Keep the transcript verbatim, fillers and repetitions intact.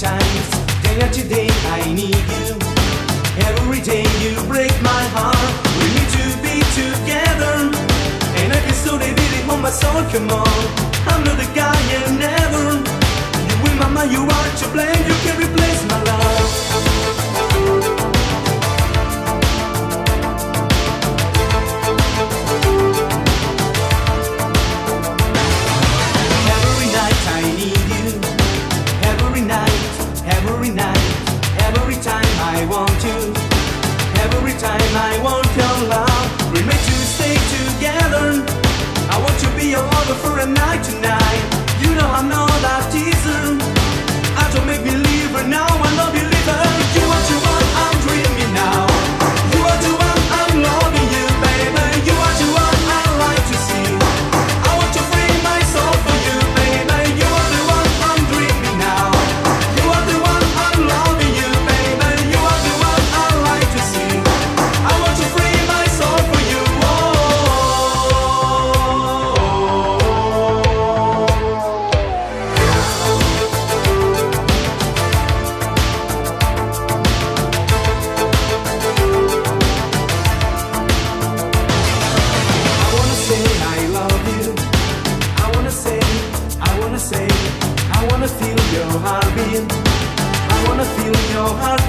times, day after day I need you. Every day you break my heart. We need to be together, and I can so they really hold my soul. Come on, I'm not the guy you never. You will, mama, you are to blame. You can replace my love. Every night I need you. Every night, every night, every time I want you. Every time I want your love. We're meant to stay together. I want to be your lover for a night tonight. You know I'm not a teaser. I don't make believer now, I'm not believer. You are the one I'm dreaming now. You are the one I'm loving you, baby. You are the one I like to see. I want to free my soul for you, baby. You are the one I'm dreaming now. You are the one I'm loving you, baby. You are the one I like to see. I want to free my soul for you. I wanna feel your heartbeat. I wanna feel your heart.